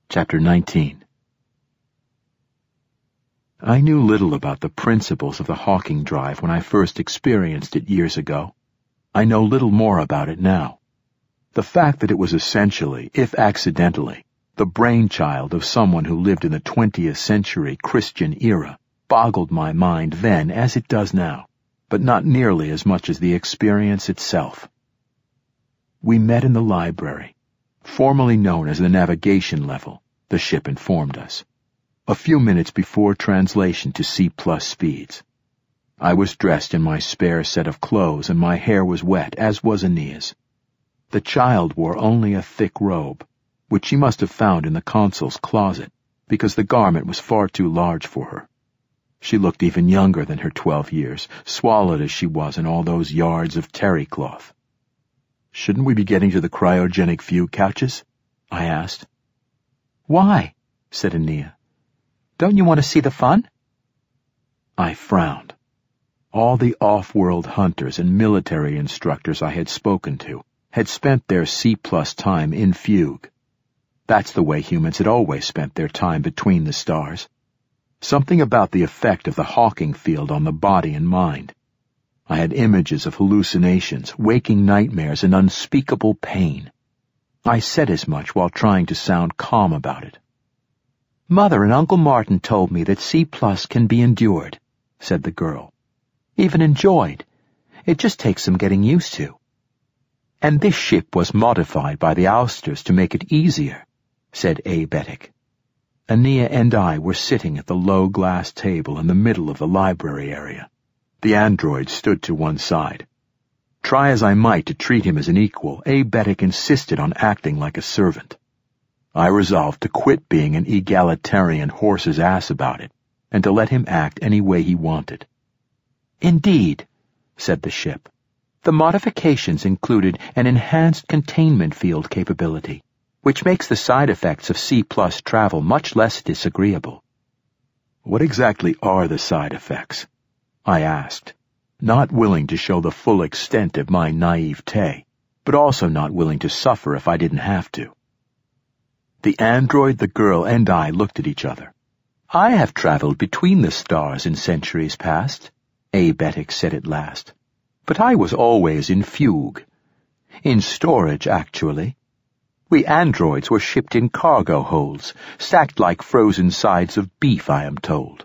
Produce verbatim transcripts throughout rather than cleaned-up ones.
Chapter nineteen. I knew little about the principles of the Hawking drive when I first experienced it years ago. I know little more about it now. The fact that it was essentially, if accidentally, the brainchild of someone who lived in the twentieth century Christian era boggled my mind then as it does now, but not nearly as much as the experience itself. We met in the library, formerly known as the navigation level, the ship informed us, a few minutes before translation to C plus speeds. I was dressed in my spare set of clothes and my hair was wet, as was Aenea's. The child wore only a thick robe, which she must have found in the consul's closet, because the garment was far too large for her. She looked even younger than her twelve years, swallowed as she was in all those yards of terry cloth. "Shouldn't we be getting to the cryogenic fugue couches?" I asked. "Why?" said Aenea. "Don't you want to see the fun?" I frowned. All the off-world hunters and military instructors I had spoken to had spent their C-plus time in fugue. That's the way humans had always spent their time between the stars. Something about the effect of the Hawking field on the body and mind. I had images of hallucinations, waking nightmares, and unspeakable pain. I said as much while trying to sound calm about it. "Mother and Uncle Martin told me that C plus can be endured," said the girl. "Even enjoyed. It just takes some getting used to." "And this ship was modified by the ousters to make it easier," said Aebetic. Aenea and I were sitting at the low glass table in the middle of the library area. The android stood to one side. Try as I might to treat him as an equal, Aebetic insisted on acting like a servant. I resolved to quit being an egalitarian horse's ass about it, and to let him act any way he wanted. "Indeed," said the ship. "The modifications included an enhanced containment field capability, which makes the side effects of C plus travel much less disagreeable." "What exactly are the side effects?" I asked, not willing to show the full extent of my naivete, but also not willing to suffer if I didn't have to. The android, the girl, and I looked at each other. "I have traveled between the stars in centuries past," Aebetic said at last, "but I was always in fugue. In storage, actually. We androids were shipped in cargo holds, stacked like frozen sides of beef, I am told."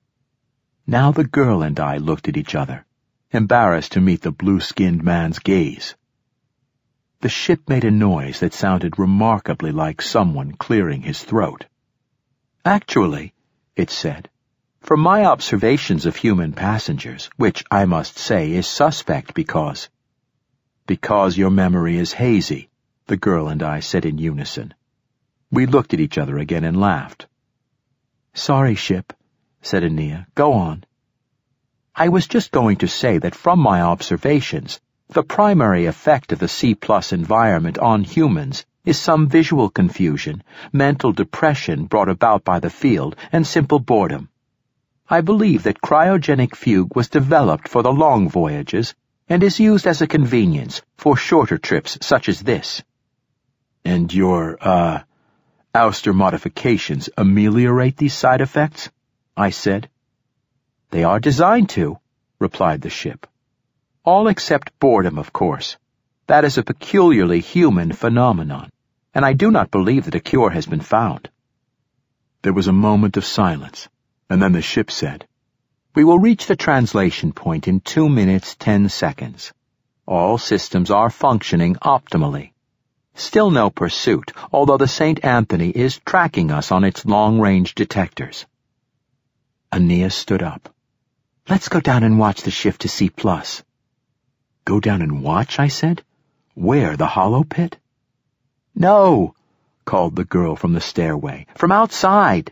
Now the girl and I looked at each other, embarrassed to meet the blue-skinned man's gaze. The ship made a noise that sounded remarkably like someone clearing his throat. "Actually," it said, "from my observations of human passengers, which I must say is suspect because—" "Because your memory is hazy," the girl and I said in unison. We looked at each other again and laughed. "Sorry, ship," said Aenea. "Go on." "I was just going to say that from my observations, the primary effect of the C plus environment on humans is some visual confusion, mental depression brought about by the field, and simple boredom. I believe that cryogenic fugue was developed for the long voyages and is used as a convenience for shorter trips such as this." "And your, uh, ouster modifications ameliorate these side effects?" I said. "They are designed to," replied the ship. "All except boredom, of course. That is a peculiarly human phenomenon, and I do not believe that a cure has been found." There was a moment of silence, and then the ship said, "We will reach the translation point in two minutes, ten seconds. All systems are functioning optimally. Still no pursuit, although the Saint Anthony is tracking us on its long-range detectors." Aenea stood up. "Let's go down and watch the shift to C plus." "Go down and watch?" I said. "Where, the hollow pit?" "No," called the girl from the stairway. "From outside."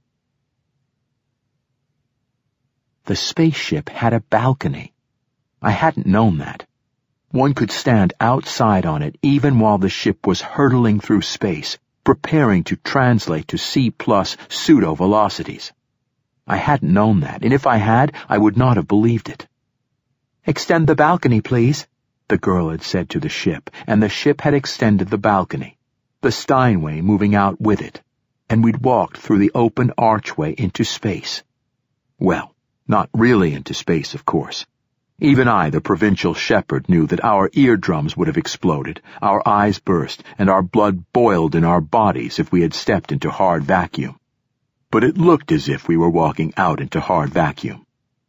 The spaceship had a balcony. I hadn't known that. One could stand outside on it even while the ship was hurtling through space, preparing to translate to C plus pseudo-velocities. I hadn't known that, and if I had, I would not have believed it. "Extend the balcony, please," the girl had said to the ship, and the ship had extended the balcony, the Steinway moving out with it, and we'd walked through the open archway into space. Well, not really into space, of course. Even I, the provincial shepherd, knew that our eardrums would have exploded, our eyes burst, and our blood boiled in our bodies if we had stepped into hard vacuum. But it looked as if we were walking out into hard vacuum.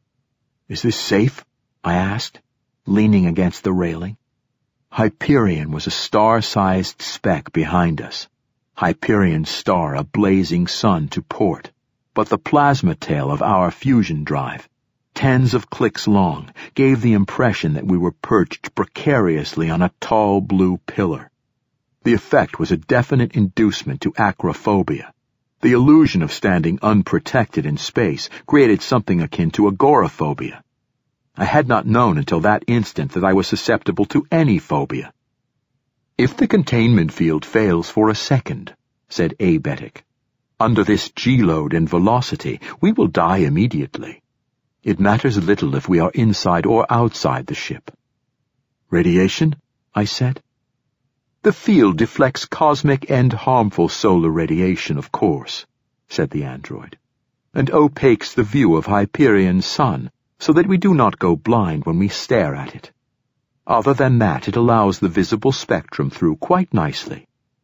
"Is this safe?" I asked, leaning against the railing. Hyperion was a star-sized speck behind us. Hyperion's star a blazing sun to port, but the plasma tail of our fusion drive, tens of clicks long, gave the impression that we were perched precariously on a tall blue pillar. The effect was a definite inducement to acrophobia. The illusion of standing unprotected in space created something akin to agoraphobia. I had not known until that instant that I was susceptible to any phobia. "If the containment field fails for a second," said Abetic, "under this G-load and velocity, we will die immediately. It matters little if we are inside or outside the ship." "Radiation?" I said. "The field deflects cosmic and harmful solar radiation, of course," said the android, "and opaques the view of Hyperion's sun, so that we do not go blind when we stare at it. Other than that, it allows the visible spectrum through quite nicely."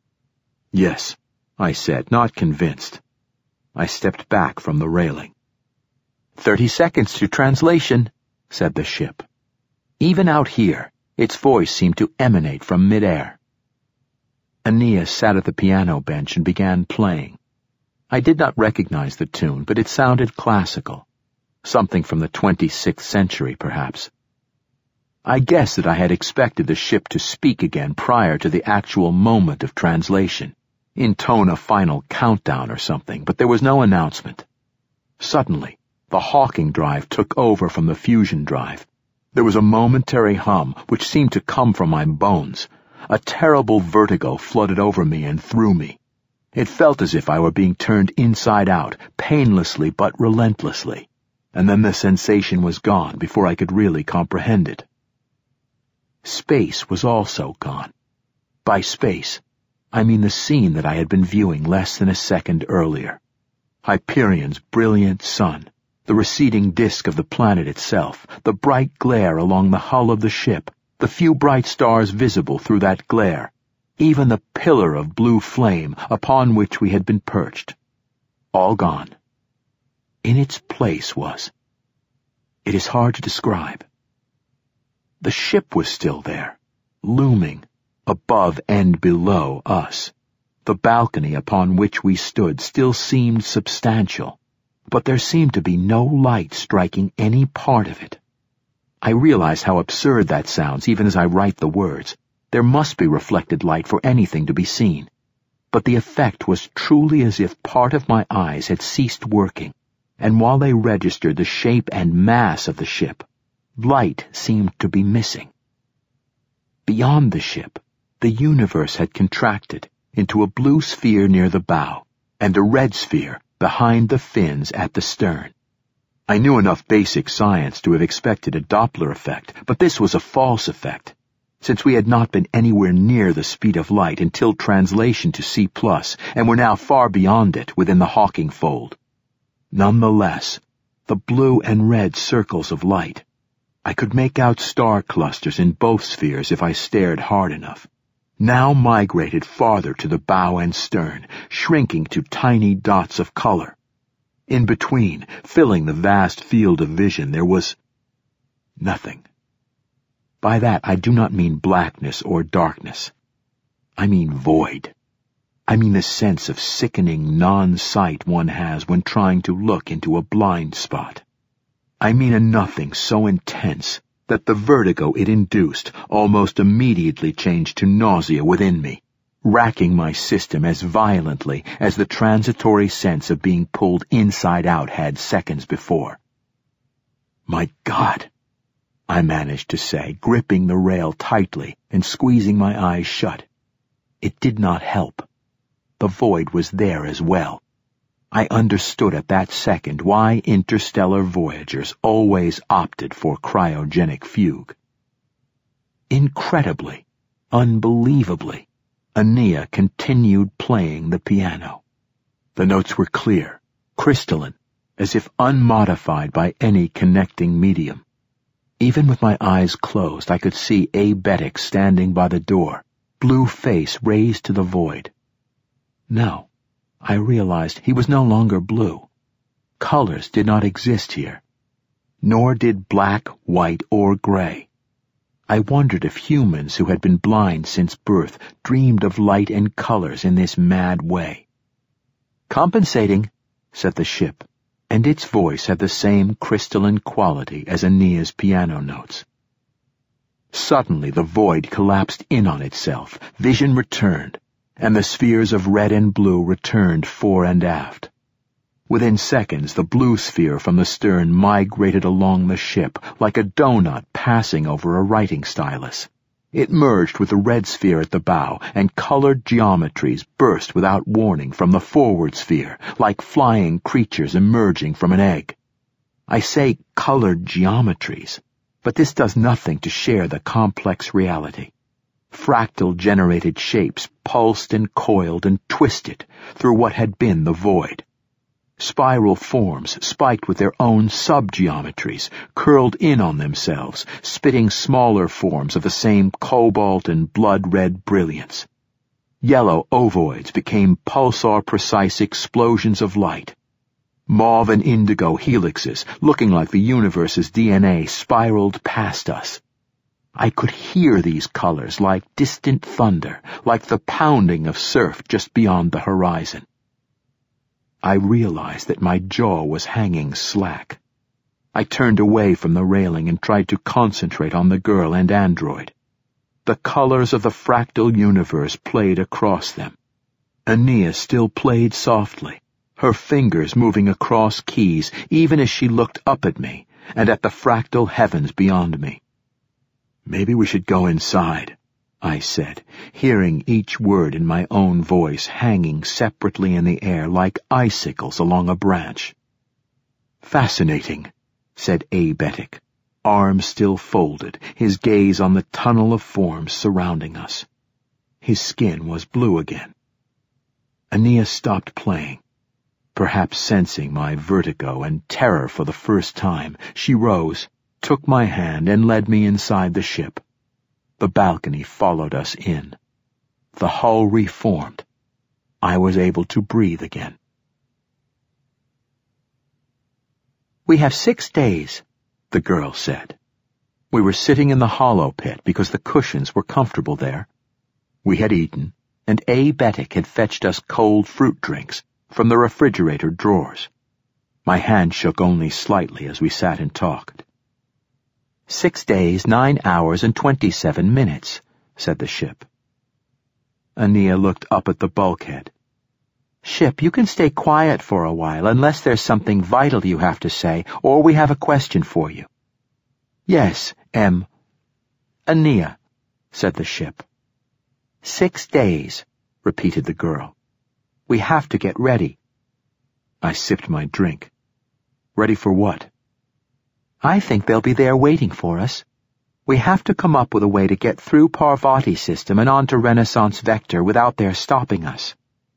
"Yes," I said, not convinced. I stepped back from the railing. Thirty seconds to translation," said the ship. Even out here, its voice seemed to emanate from midair. Aeneas sat at the piano bench and began playing. I did not recognize the tune, but it sounded classical. Something from the twenty-sixth century, perhaps. I guessed that I had expected the ship to speak again prior to the actual moment of translation, intone a final countdown or something, but there was no announcement. Suddenly, the Hawking drive took over from the fusion drive. There was a momentary hum which seemed to come from my bones. A terrible vertigo flooded over me and through me. It felt as if I were being turned inside out, painlessly but relentlessly, and then the sensation was gone before I could really comprehend it. Space was also gone. By space, I mean the scene that I had been viewing less than a second earlier. Hyperion's brilliant sun, the receding disk of the planet itself, the bright glare along the hull of the ship, the few bright stars visible through that glare, even the pillar of blue flame upon which we had been perched. All gone. In its place was... It is hard to describe. The ship was still there, looming, above and below us. The balcony upon which we stood still seemed substantial, but there seemed to be no light striking any part of it. I realize how absurd that sounds even as I write the words. There must be reflected light for anything to be seen. But the effect was truly as if part of my eyes had ceased working, and while they registered the shape and mass of the ship, light seemed to be missing. Beyond the ship, the universe had contracted into a blue sphere near the bow, and a red sphere behind the fins at the stern. I knew enough basic science to have expected a Doppler effect, but this was a false effect, since we had not been anywhere near the speed of light until translation to C plus, and were now far beyond it within the Hawking fold. Nonetheless, the blue and red circles of light, I could make out star clusters in both spheres if I stared hard enough, now migrated farther to the bow and stern, shrinking to tiny dots of color. In between, filling the vast field of vision, there was nothing. By that I do not mean blackness or darkness. I mean void. I mean the sense of sickening non-sight one has when trying to look into a blind spot. I mean a nothing so intense that the vertigo it induced almost immediately changed to nausea within me, racking my system as violently as the transitory sense of being pulled inside out had seconds before. "My God," I managed to say, gripping the rail tightly and squeezing my eyes shut. It did not help. The void was there as well. I understood at that second why interstellar voyagers always opted for cryogenic fugue. Incredibly, unbelievably, Aeneas continued playing the piano. The notes were clear, crystalline, as if unmodified by any connecting medium. Even with my eyes closed, I could see Abetic standing by the door, blue face raised to the void. No, I realized he was no longer blue. Colors did not exist here. Nor did black, white, or gray. I wondered if humans who had been blind since birth dreamed of light and colors in this mad way. "Compensating," said the ship, and its voice had the same crystalline quality as Aenea's piano notes. Suddenly the void collapsed in on itself, vision returned, and the spheres of red and blue returned fore and aft. Within seconds, the blue sphere from the stern migrated along the ship like a donut passing over a writing stylus. It merged with the red sphere at the bow, and colored geometries burst without warning from the forward sphere, like flying creatures emerging from an egg. I say colored geometries, but this does nothing to share the complex reality. Fractal-generated shapes pulsed and coiled and twisted through what had been the void. Spiral forms, spiked with their own sub-geometries, curled in on themselves, spitting smaller forms of the same cobalt and blood-red brilliance. Yellow ovoids became pulsar-precise explosions of light. Mauve and indigo helixes, looking like the universe's D N A, spiraled past us. I could hear these colors like distant thunder, like the pounding of surf just beyond the horizon. I realized that my jaw was hanging slack. I turned away from the railing and tried to concentrate on the girl and android. The colors of the fractal universe played across them. Aenea still played softly, her fingers moving across keys even as she looked up at me and at the fractal heavens beyond me. "Maybe we should go inside," I said, hearing each word in my own voice hanging separately in the air like icicles along a branch. "Fascinating," said Abetic, arms still folded, his gaze on the tunnel of forms surrounding us. His skin was blue again. Aenea stopped playing. Perhaps sensing my vertigo and terror for the first time, she rose, took my hand, and led me inside the ship. The balcony followed us in. The hull reformed. I was able to breathe again. "We have six days," the girl said. We were sitting in the hollow pit because the cushions were comfortable there. We had eaten, and Abetic had fetched us cold fruit drinks from the refrigerator drawers. My hand shook only slightly as we sat and talked. Six days, nine hours, and twenty-seven minutes, said the ship. Aenea looked up at the bulkhead. "Ship, you can stay quiet for a while unless there's something vital you have to say, or we have a question for you." "Yes, M. Aenea," said the ship. "Six days," repeated the girl. "We have to get ready." I sipped my drink. Ready for what? "I think they'll be there waiting for us. We have to come up with a way to get through Parvati system and onto Renaissance Vector without their stopping us."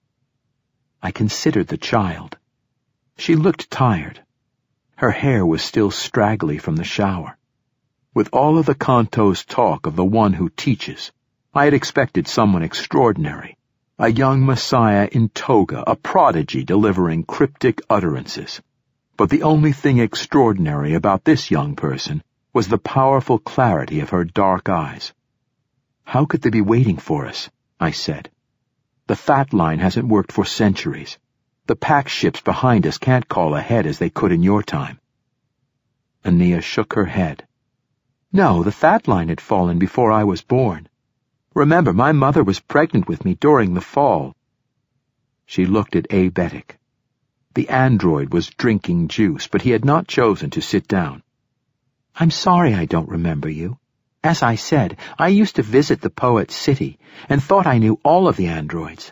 I considered the child. She looked tired. Her hair was still straggly from the shower. With all of the Kanto's talk of the one who teaches, I had expected someone extraordinary, a young messiah in toga, a prodigy delivering cryptic utterances. But the only thing extraordinary about this young person was the powerful clarity of her dark eyes. "How could they be waiting for us?" I said. "The fat line hasn't worked for centuries. The pack ships behind us can't call ahead as they could in your time." Aenea shook her head. "No, the fat line had fallen before I was born. Remember, my mother was pregnant with me during the fall." She looked at Abetic. The android was drinking juice, but he had not chosen to sit down. "I'm sorry I don't remember you. As I said, I used to visit the Poet's City and thought I knew all of the androids."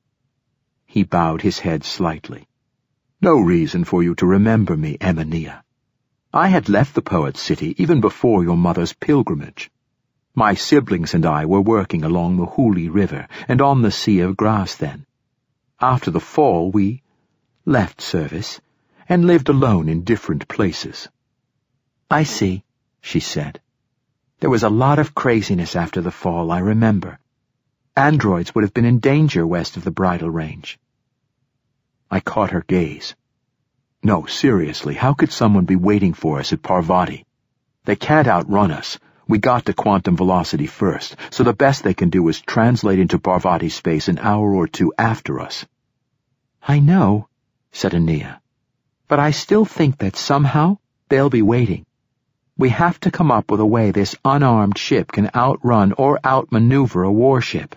He bowed his head slightly. "No reason for you to remember me, Aenea. I had left the Poet's City even before your mother's pilgrimage. My siblings and I were working along the Hooghly River and on the Sea of Grass then. After the fall, we left service, and lived alone in different places. I see, she said. There was a lot of craziness after the fall, I remember. Androids would have been in danger west of the Bridle Range. I caught her gaze. No, seriously, how could someone be waiting for us at Parvati? They can't outrun us. We got to quantum velocity first, so the best they can do is translate into Parvati space an hour or two after us. I know, said Anea, but I still think that somehow they'll be waiting. We have to come up with a way this unarmed ship can outrun or outmaneuver a warship.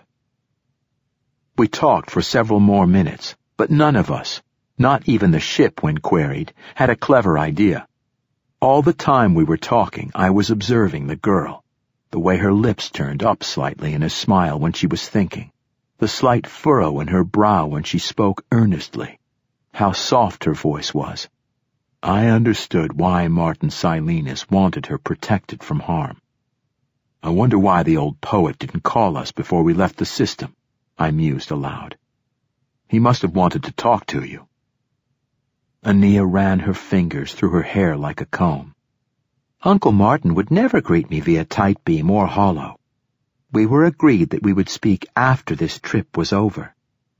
We talked for several more minutes, but none of us, not even the ship when queried, had a clever idea. All the time we were talking, I was observing the girl, the way her lips turned up slightly in a smile when she was thinking, the slight furrow in her brow when she spoke earnestly, how soft her voice was. I understood why Martin Silenus wanted her protected from harm. I wonder why the old poet didn't call us before we left the system, I mused aloud. He must have wanted to talk to you. Anea ran her fingers through her hair like a comb. Uncle Martin would never greet me via tight beam or hollow. We were agreed that we would speak after this trip was over.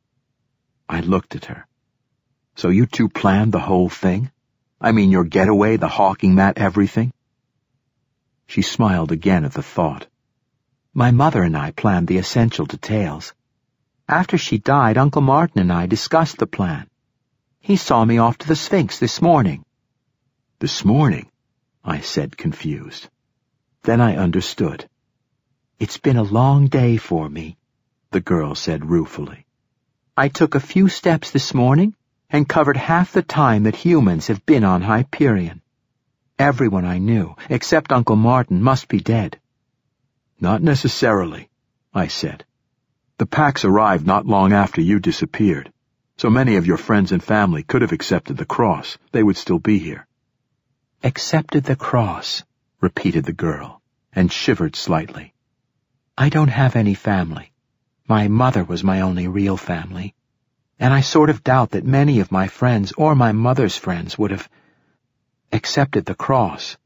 I looked at her. So you two planned the whole thing? I mean your getaway, the hawking mat, everything? She smiled again at the thought. My mother and I planned the essential details. After she died, Uncle Martin and I discussed the plan. He saw me off to the Sphinx this morning. This morning? I said, confused. Then I understood. It's been a long day for me, the girl said ruefully. I took a few steps this morning and covered half the time that humans have been on Hyperion. Everyone I knew, except Uncle Martin, must be dead. Not necessarily, I said. The Pax arrived not long after you disappeared. So many of your friends and family could have accepted the cross. They would still be here. Accepted the cross, repeated the girl, and shivered slightly. I don't have any family. My mother was my only real family, and I sort of doubt that many of my friends or my mother's friends would have accepted the cross.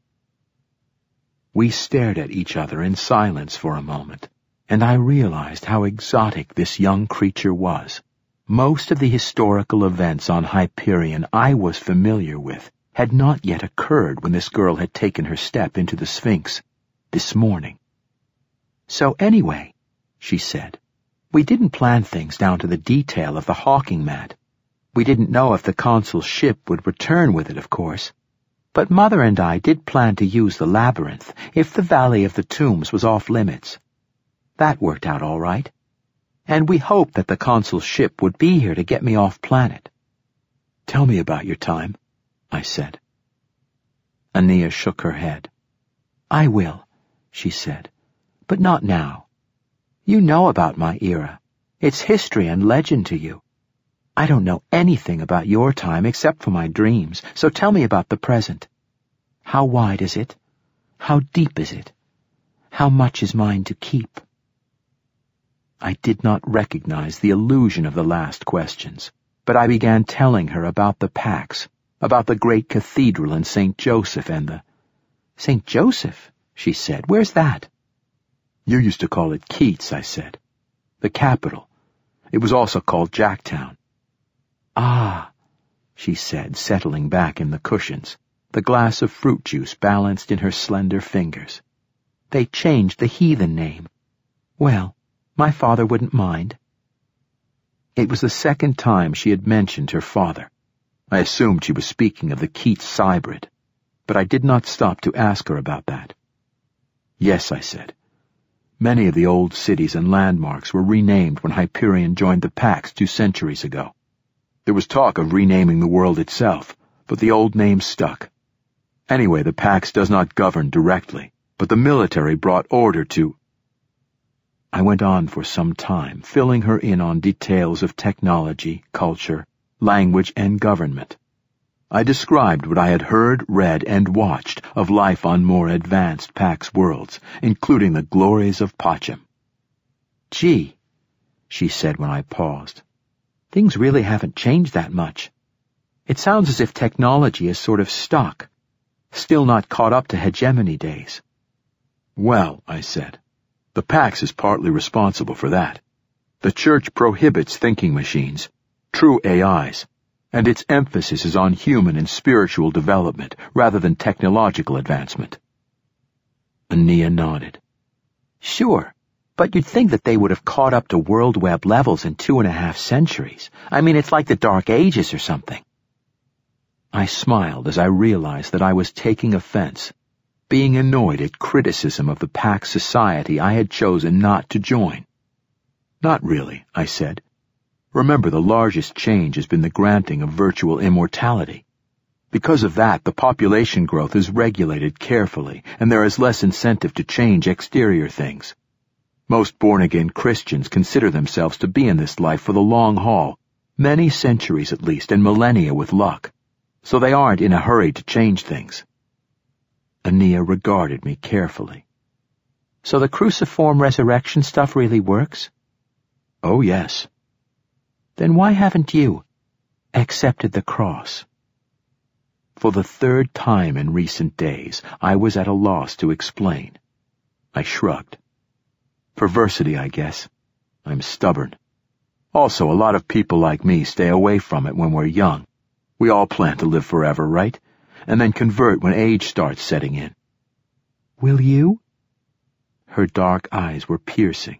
We stared at each other in silence for a moment, and I realized how exotic this young creature was. Most of the historical events on Hyperion I was familiar with had not yet occurred when this girl had taken her step into the Sphinx this morning. So anyway, she said, we didn't plan things down to the detail of the hawking mat. We didn't know if the consul's ship would return with it, of course. But Mother and I did plan to use the labyrinth if the Valley of the Tombs was off limits. That worked out all right. And we hoped that the consul's ship would be here to get me off planet. Tell me about your time, I said. Anea shook her head. I will, she said, but not now. You know about my era. It's history and legend to you. I don't know anything about your time except for my dreams, so tell me about the present. How wide is it? How deep is it? How much is mine to keep? I did not recognize the illusion of the last questions, but I began telling her about the Pax, about the great cathedral in Saint Joseph and the... Saint Joseph, she said. Where's that? You used to call it Keats, I said. The capital. It was also called Jacktown. Ah, she said, settling back in the cushions, the glass of fruit juice balanced in her slender fingers. They changed the heathen name. Well, my father wouldn't mind. It was the second time she had mentioned her father. I assumed she was speaking of the Keats Cybrid, but I did not stop to ask her about that. Yes, I said. Many of the old cities and landmarks were renamed when Hyperion joined the Pax two centuries ago. There was talk of renaming the world itself, but the old names stuck. Anyway, the Pax does not govern directly, but the military brought order to... I went on for some time, filling her in on details of technology, culture, language, and government. I described what I had heard, read, and watched of life on more advanced Pax worlds, including the glories of Pacham. Gee, she said when I paused, things really haven't changed that much. It sounds as if technology is sort of stuck, still not caught up to hegemony days. Well, I said, the Pax is partly responsible for that. The Church prohibits thinking machines, true A Is, and its emphasis is on human and spiritual development rather than technological advancement. Ania nodded. Sure, but you'd think that they would have caught up to World Web levels in two and a half centuries. I mean, it's like the Dark Ages or something. I smiled as I realized that I was taking offense, being annoyed at criticism of the Pax society I had chosen not to join. Not really, I said. Remember, the largest change has been the granting of virtual immortality. Because of that, the population growth is regulated carefully, and there is less incentive to change exterior things. Most born-again Christians consider themselves to be in this life for the long haul, many centuries at least, and millennia with luck, so they aren't in a hurry to change things. Ania regarded me carefully. So the cruciform resurrection stuff really works? Oh, yes. Then why haven't you accepted the cross? For the third time in recent days, I was at a loss to explain. I shrugged. Perversity, I guess. I'm stubborn. Also, a lot of people like me stay away from it when we're young. We all plan to live forever, right? And then convert when age starts setting in. Will you? Her dark eyes were piercing.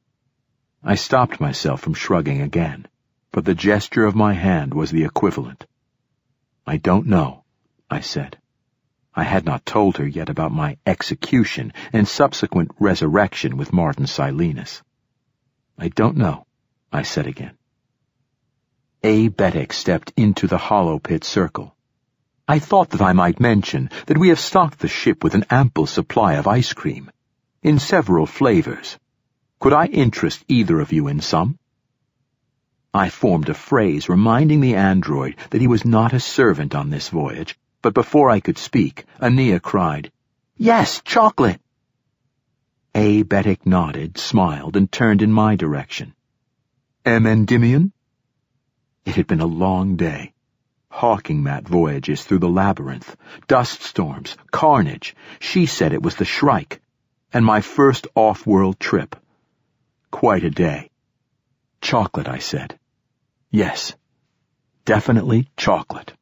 I stopped myself from shrugging again, but the gesture of my hand was the equivalent. I don't know, I said. I had not told her yet about my execution and subsequent resurrection with Martin Silenus. I don't know, I said again. A. Bettick stepped into the hollow pit circle. I thought that I might mention that we have stocked the ship with an ample supply of ice cream, in several flavors. Could I interest either of you in some? I formed a phrase reminding the android that he was not a servant on this voyage, but before I could speak, Ania cried, "Yes, chocolate!" A. Bettick nodded, smiled, and turned in my direction. M. Endymion? It had been a long day. Hawking mat voyages through the labyrinth, dust storms, carnage. She said it was the Shrike, and my first off-world trip. Quite a day. Chocolate, I said. Yes, definitely chocolate.